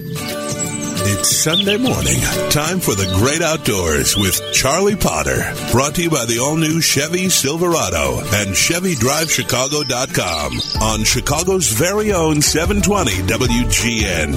It's Sunday morning. Time for the great outdoors with Charlie Potter. Brought to you by the all-new Chevy Silverado and ChevyDriveChicago.com on Chicago's very own 720 WGN.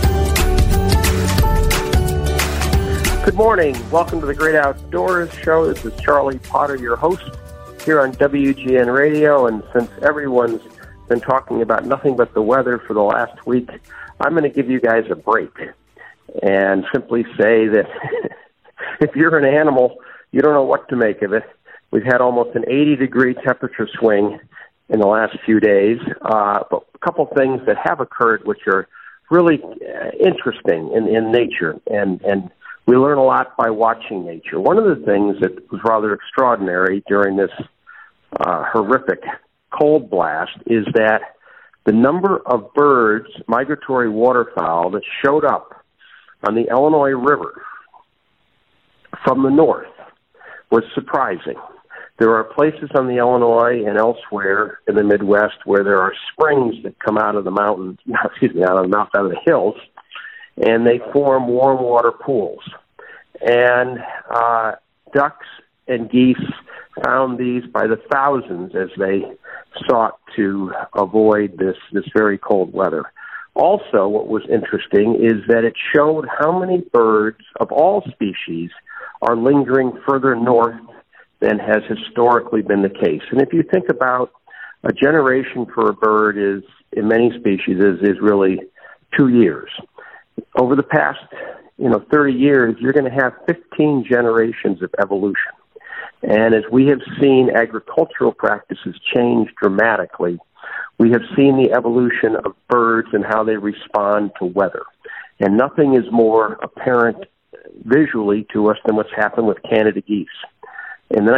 Good morning. Welcome to the Great Outdoors Show. This is Charlie Potter, your host here on WGN Radio. And since everyone's been talking about nothing but the weather for the last week, I'm going to give you guys a break and simply say that if you're an animal, you don't know what to make of it. We've had almost an 80-degree temperature swing in the last few days, but a couple things that have occurred which are really interesting in nature, and we learn a lot by watching nature. One of the things that was rather extraordinary during this horrific cold blast is that the number of birds, migratory waterfowl, that showed up on the Illinois River from the north was surprising. There are places on the Illinois and elsewhere in the Midwest where there are springs that come out of the mountains, out of the hills, and they form warm water pools. And ducks and geese found these by the thousands as they sought to avoid this very cold weather. Also, what was interesting is that it showed how many birds of all species are lingering further north than has historically been the case. And if you think about a generation for a bird is, in many species, is really 2 years. Over the past 30 years, you're going to have 15 generations of evolution. And as we have seen agricultural practices change dramatically, we have seen the evolution of birds and how they respond to weather. And nothing is more apparent visually to us than what's happened with Canada geese. In the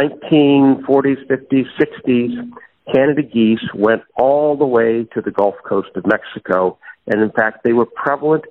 1940s, 50s, 60s, Canada geese went all the way to the Gulf Coast of Mexico. And in fact, they were prevalent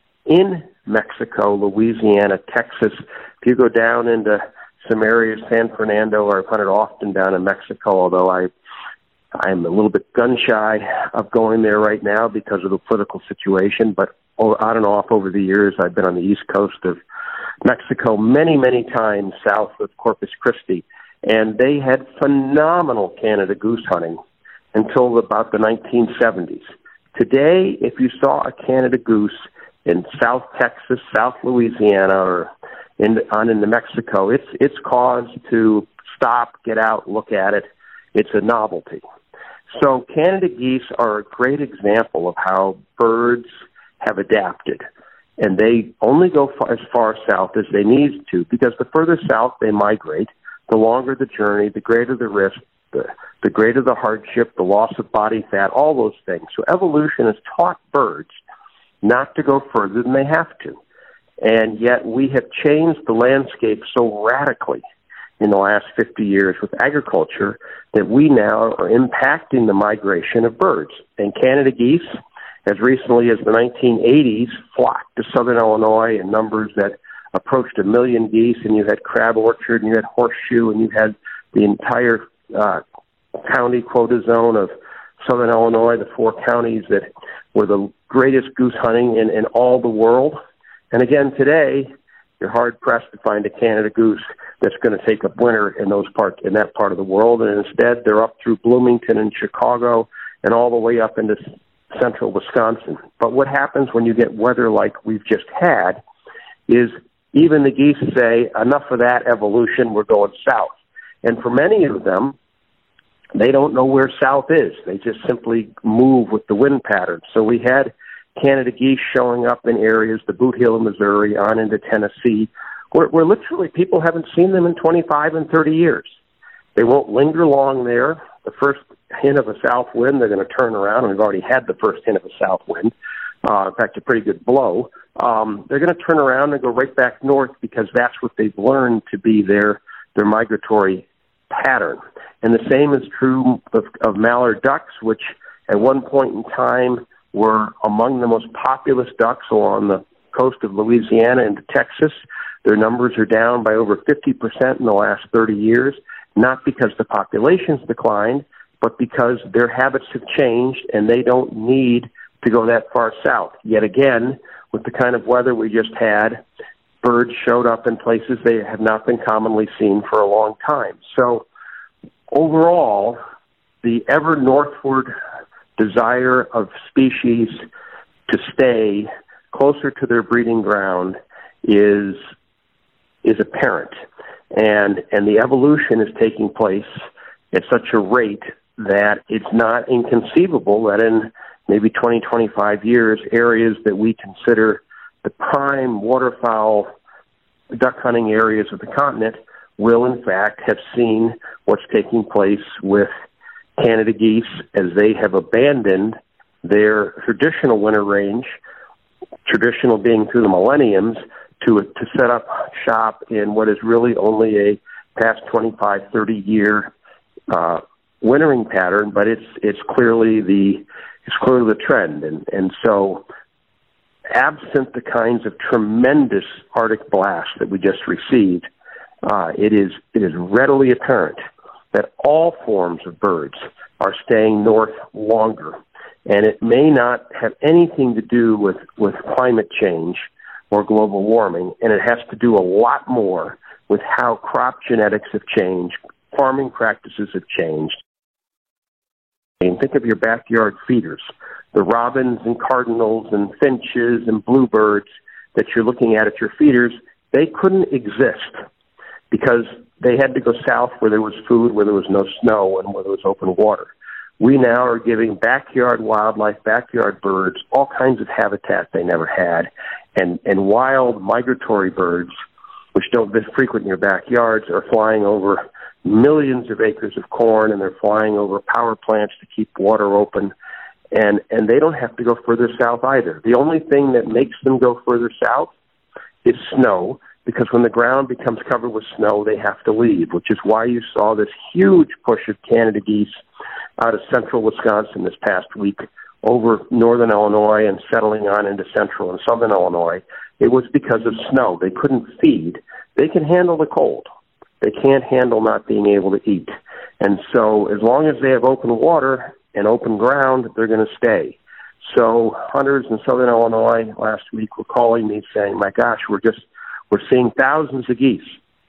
in Mexico, Louisiana, Texas. If you go down into some areas, San Fernando, I've hunted often down in Mexico, although I'm a little bit gun-shy of going there right now because of the political situation, but on and off over the years, I've been on the east coast of Mexico many, many times south of Corpus Christi, and they had phenomenal Canada goose hunting until about the 1970s. Today, if you saw a Canada goose in South Texas, South Louisiana, or into Mexico, it's cause to stop, get out, look at it. It's a novelty. So Canada geese are a great example of how birds have adapted, and they only go as far south as they need to, because the further south they migrate, the longer the journey, the greater the risk, the greater the hardship, the loss of body fat, all those things. So evolution has taught birds not to go further than they have to. And yet we have changed the landscape so radically in the last 50 years with agriculture that we now are impacting the migration of birds. And Canada geese, as recently as the 1980s, flocked to southern Illinois in numbers that approached 1 million geese, and you had Crab Orchard, and you had Horseshoe, and you had the entire county quota zone of southern Illinois, the 4 counties that were the greatest goose hunting in all the world. And again, today, you're hard-pressed to find a Canada goose that's going to take up winter in that part of the world. And instead, they're up through Bloomington and Chicago and all the way up into central Wisconsin. But what happens when you get weather like we've just had is even the geese say, enough of that evolution, we're going south. And for many of them, they don't know where south is. They just simply move with the wind pattern. So we had Canada geese showing up in areas, the Boot Heel of Missouri, on into Tennessee, where literally people haven't seen them in 25 and 30 years. They won't linger long there. The first hint of a south wind, they're going to turn around, and we've already had the first hint of a south wind. In fact, a pretty good blow. They're going to turn around and go right back north because that's what they've learned to be their migratory pattern. And the same is true of mallard ducks, which at one point in time were among the most populous ducks along the coast of Louisiana into Texas. Their numbers are down by over 50% in the last 30 years, not because the population's declined, but because their habits have changed and they don't need to go that far south. Yet again, with the kind of weather we just had, birds showed up in places they have not been commonly seen for a long time. So overall, the ever northward desire of species to stay closer to their breeding ground is apparent. And the evolution is taking place at such a rate that it's not inconceivable that in maybe 20, 25 years, areas that we consider the prime waterfowl duck hunting areas of the continent will in fact have seen what's taking place with Canada geese as they have abandoned their traditional winter range, traditional being through the millenniums, to set up shop in what is really only a past 25, 30-year wintering pattern, but it's clearly the trend. And so absent the kinds of tremendous Arctic blasts that we just received, it is readily apparent that all forms of birds are staying north longer. And it may not have anything to do with climate change or global warming, and it has to do a lot more with how crop genetics have changed, farming practices have changed. And think of your backyard feeders, the robins and cardinals and finches and bluebirds that you're looking at your feeders. They couldn't exist because they had to go south where there was food, where there was no snow, and where there was open water. We now are giving backyard wildlife, backyard birds, all kinds of habitat they never had, and wild migratory birds, which don't frequent your backyards, are flying over millions of acres of corn, and they're flying over power plants to keep water open, and they don't have to go further south either. The only thing that makes them go further south is snow, because when the ground becomes covered with snow, they have to leave, which is why you saw this huge push of Canada geese out of central Wisconsin this past week over northern Illinois and settling on into central and southern Illinois. It was because of snow. They couldn't feed. They can handle the cold. They can't handle not being able to eat. And so as long as they have open water and open ground, they're going to stay. So hunters in southern Illinois last week were calling me saying, my gosh, we're seeing thousands of geese.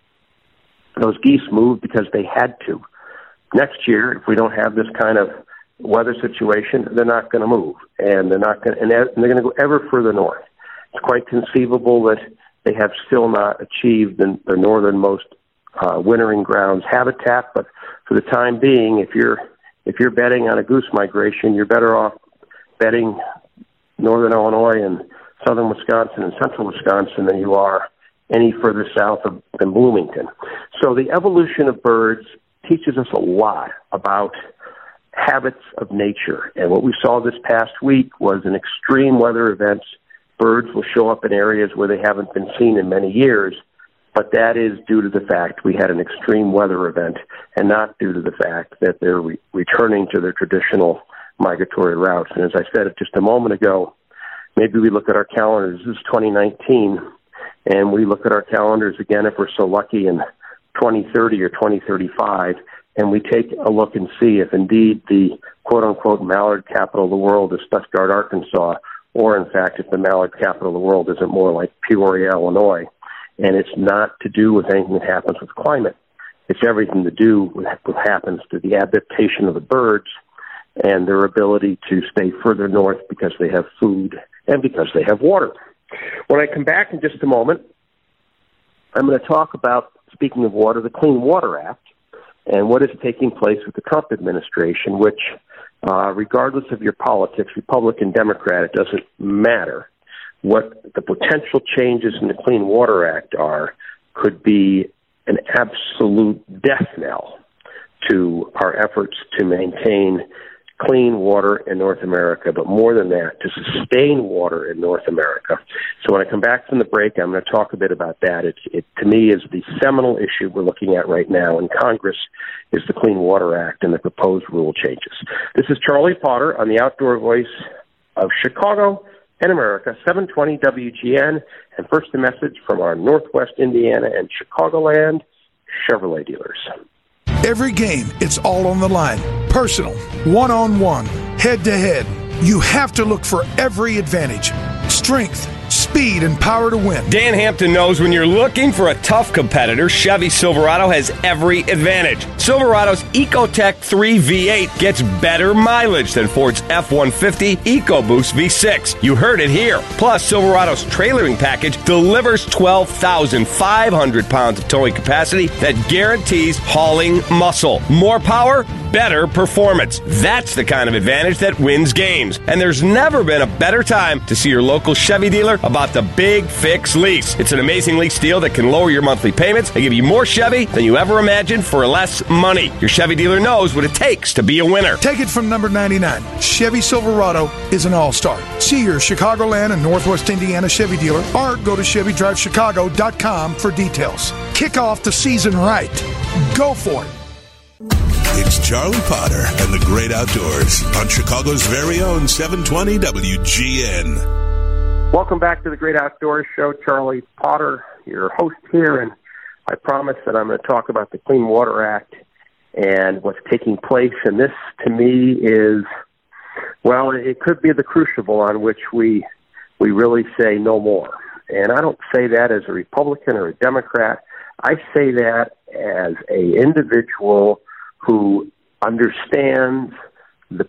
Those geese moved because they had to. Next year, if we don't have this kind of weather situation, they're not going to move, and they're going to go ever further north. It's quite conceivable that they have still not achieved their northernmost wintering grounds habitat. But for the time being, if you're betting on a goose migration, you're better off betting northern Illinois and southern Wisconsin and central Wisconsin than you are any further south than Bloomington. So the evolution of birds teaches us a lot about habits of nature. And what we saw this past week was an extreme weather events. Birds will show up in areas where they haven't been seen in many years, but that is due to the fact we had an extreme weather event and not due to the fact that they're returning to their traditional migratory routes. And as I said just a moment ago, maybe we look at our calendars. This is 2019, and we look at our calendars again, if we're so lucky, in 2030 or 2035, and we take a look and see if indeed the quote-unquote mallard capital of the world is Stuttgart, Arkansas, or in fact if the mallard capital of the world isn't more like Peoria, Illinois. And it's not to do with anything that happens with climate. It's everything to do with what happens to the adaptation of the birds and their ability to stay further north because they have food and because they have water. When I come back in just a moment, I'm going to talk about, speaking of water, the Clean Water Act and what is taking place with the Trump administration, which, regardless of your politics, Republican, Democrat, it doesn't matter. What the potential changes in the Clean Water Act are could be an absolute death knell to our efforts to maintain clean water in North America, but more than that, to sustain water in North America. So when I come back from the break, I'm going to talk a bit about that. It to me, is the seminal issue we're looking at right now in Congress is the Clean Water Act and the proposed rule changes. This is Charlie Potter on the Outdoor Voice of Chicago and America, 720 WGN, and first a message from our Northwest Indiana and Chicagoland Chevrolet dealers. Every game, it's all on the line. Personal, one-on-one, head-to-head. You have to look for every advantage. Strength, speed and power to win. Dan Hampton knows when you're looking for a tough competitor, Chevy Silverado has every advantage. Silverado's EcoTech 3 V8 gets better mileage than Ford's F-150 EcoBoost V6. You heard it here. Plus, Silverado's trailering package delivers 12,500 pounds of towing capacity that guarantees hauling muscle. More power, better performance. That's the kind of advantage that wins games. And there's never been a better time to see your local Chevy dealer about the Big Fix lease. It's an amazing lease deal that can lower your monthly payments and give you more Chevy than you ever imagined for less money. Your Chevy dealer knows what it takes to be a winner. Take it from number 99. Chevy Silverado is an all-star. See your Chicagoland and Northwest Indiana Chevy dealer or go to ChevyDriveChicago.com for details. Kick off the season right. Go for it. It's Charlie Potter and the Great Outdoors on Chicago's very own 720 WGN. Welcome back to the Great Outdoors Show. Charlie Potter, your host here, and I promise that I'm going to talk about the Clean Water Act and what's taking place. And this, to me, is, well, it could be the crucible on which we really say no more. And I don't say that as a Republican or a Democrat. I say that as an individual who understands the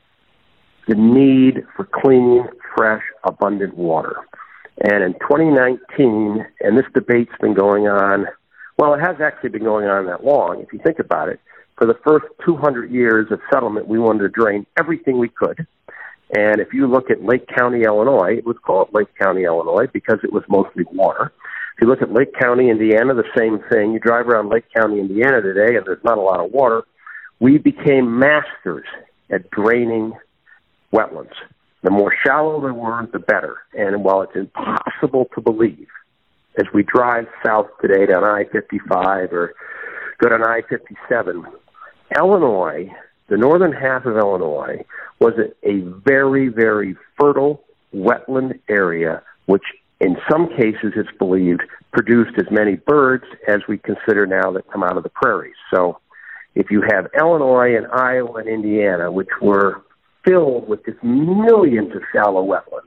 need for clean, fresh, abundant water. And in 2019, and this debate's been going on, well, it has actually been going on that long, if you think about it. For the first 200 years of settlement, we wanted to drain everything we could. And if you look at Lake County, Illinois, it was called Lake County, Illinois, because it was mostly water. If you look at Lake County, Indiana, the same thing. You drive around Lake County, Indiana today, and there's not a lot of water. We became masters at draining wetlands. The more shallow they were, the better. And while it's impossible to believe, as we drive south today down I-55 or go down I-57, Illinois, the northern half of Illinois, was a very, very fertile wetland area, which in some cases it's believed produced as many birds as we consider now that come out of the prairies. So if you have Illinois and Iowa and Indiana, which were filled with just millions of shallow wetlands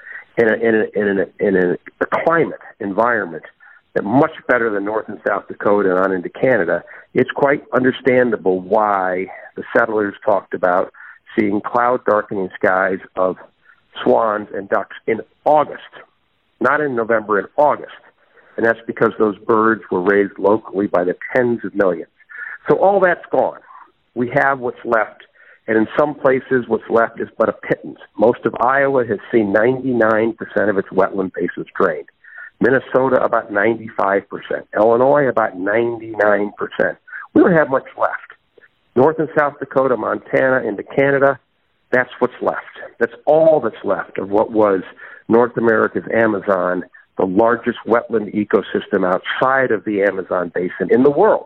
in a climate environment that much better than North and South Dakota and on into Canada, it's quite understandable why the settlers talked about seeing cloud-darkening skies of swans and ducks in August, not in November, in August. And that's because those birds were raised locally by the tens of millions. So all that's gone. We have what's left, and in some places what's left is but a pittance. Most of Iowa has seen 99% of its wetland bases drained. Minnesota, about 95%. Illinois, about 99%. We don't have much left. North and South Dakota, Montana, into Canada, that's what's left. That's all that's left of what was North America's Amazon, the largest wetland ecosystem outside of the Amazon basin in the world.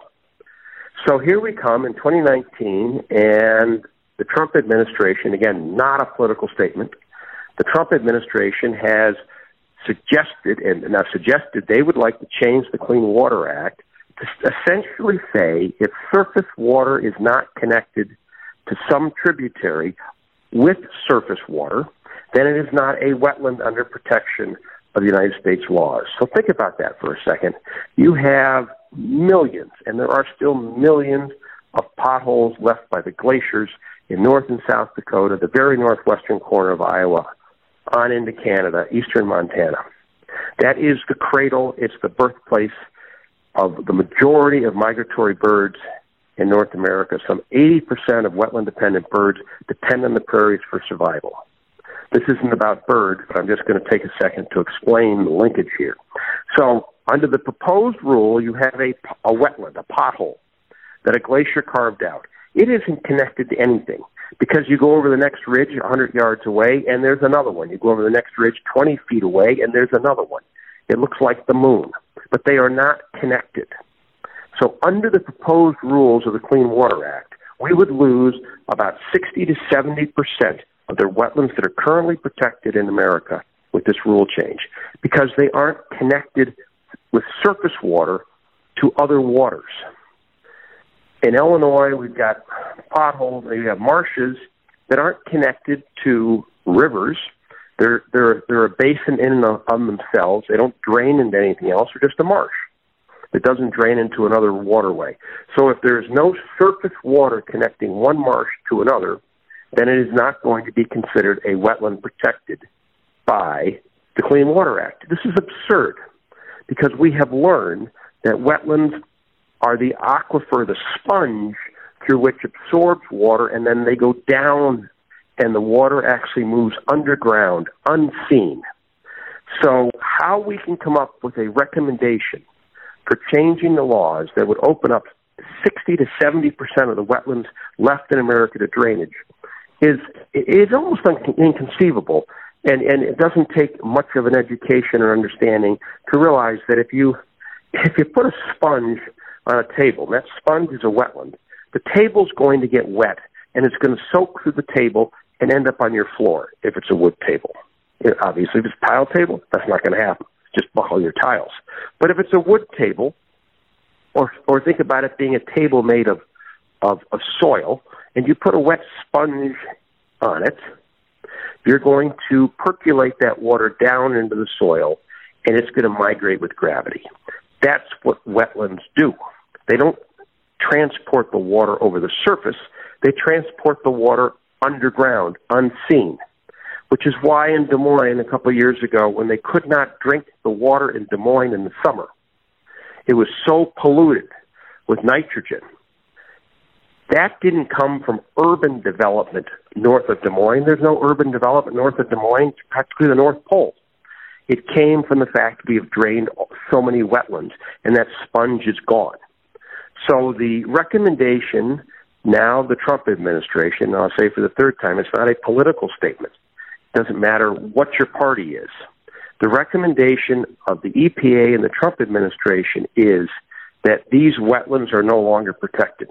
So here we come in 2019, and the Trump administration, again, not a political statement, the Trump administration has suggested they would like to change the Clean Water Act to essentially say if surface water is not connected to some tributary with surface water, then it is not a wetland under protection of the United States laws. So think about that for a second. You have millions, and there are still millions of potholes left by the glaciers in North and South Dakota, the very northwestern corner of Iowa, on into Canada, eastern Montana. That is the cradle, it's the birthplace of the majority of migratory birds in North America. Some 80% of wetland-dependent birds depend on the prairies for survival. This isn't about birds, but I'm just going to take a second to explain the linkage here. So under the proposed rule, you have a wetland, a pothole, that a glacier carved out. It isn't connected to anything because you go over the next ridge 100 yards away, and there's another one. You go over the next ridge 20 feet away, and there's another one. It looks like the moon, but they are not connected. So under the proposed rules of the Clean Water Act, we would lose about 60 to 70% of the wetlands that are currently protected in America with this rule change because they aren't connected with surface water to other waters. In Illinois, we've got potholes, we have marshes that aren't connected to rivers, They're a basin in and of themselves. They don't drain into anything else. They're just a marsh. It doesn't drain into another waterway. So if there's no surface water connecting one marsh to another, then it is not going to be considered a wetland protected by the Clean Water Act. This is absurd because we have learned that wetlands are the aquifer, the sponge through which absorbs water, and then they go down and the water actually moves underground, unseen. So how we can come up with a recommendation for changing the laws that would open up 60 to 70% of the wetlands left in America to drainage is almost inconceivable. And it doesn't take much of an education or understanding to realize that if you put a sponge on a table, and that sponge is a wetland, the table's going to get wet, and it's going to soak through the table and end up on your floor if it's a wood table. Obviously, if it's a tile table, that's not going to happen. Just buckle your tiles. But if it's a wood table, or think about it being a table made of soil, and you put a wet sponge on it, you're going to percolate that water down into the soil, and it's going to migrate with gravity. That's what wetlands do. They don't transport the water over the surface. They transport the water underground, unseen, which is why in Des Moines a couple of years ago, when they could not drink the water in Des Moines in the summer, it was so polluted with nitrogen. That didn't come from urban development north of Des Moines. There's no urban development north of Des Moines. It's practically the North Pole. It came from the fact we have drained so many wetlands, and that sponge is gone. So the recommendation, now the Trump administration, I'll say for the third time, it's not a political statement. It doesn't matter what your party is. The recommendation of the EPA and the Trump administration is that these wetlands are no longer protected.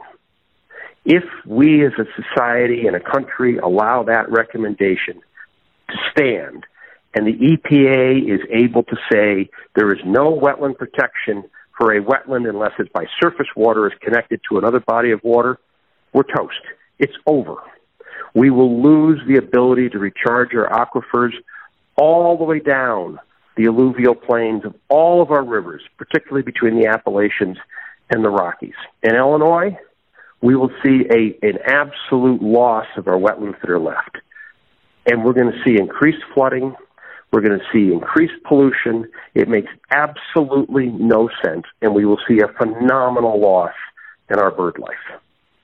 If we as a society and a country allow that recommendation to stand, and the EPA is able to say there is no wetland protection for a wetland unless it's by surface water is connected to another body of water, we're toast. It's over. We will lose the ability to recharge our aquifers all the way down the alluvial plains of all of our rivers, particularly between the Appalachians and the Rockies. In Illinois, we will see an absolute loss of our wetlands that are left. And we're going to see increased flooding. We're going to see increased pollution. It makes absolutely no sense, and we will see a phenomenal loss in our bird life.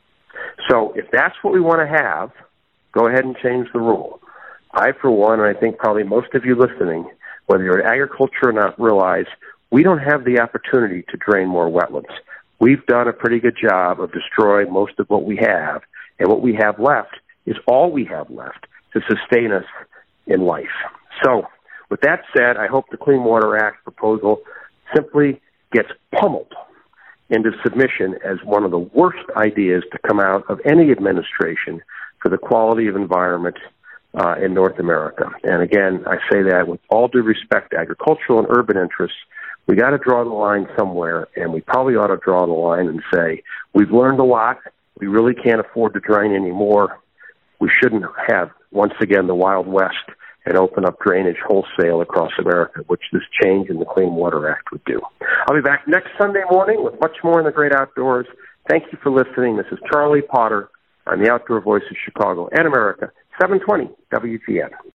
So if that's what we want to have, go ahead and change the rule. I, for one, and I think probably most of you listening, whether you're in agriculture or not, realize we don't have the opportunity to drain more wetlands. We've done a pretty good job of destroying most of what we have, and what we have left is all we have left to sustain us in life. So, with that said, I hope the Clean Water Act proposal simply gets pummeled into submission as one of the worst ideas to come out of any administration for the quality of environment in North America. And again, I say that with all due respect to agricultural and urban interests. We got to draw the line somewhere, and we probably ought to draw the line and say, we've learned a lot. We really can't afford to drain anymore. We shouldn't have, once again, the Wild West and open up drainage wholesale across America, which this change in the Clean Water Act would do. I'll be back next Sunday morning with much more in the great outdoors. Thank you for listening. This is Charlie Potter on the Outdoor Voice of Chicago and America, 720 WGN.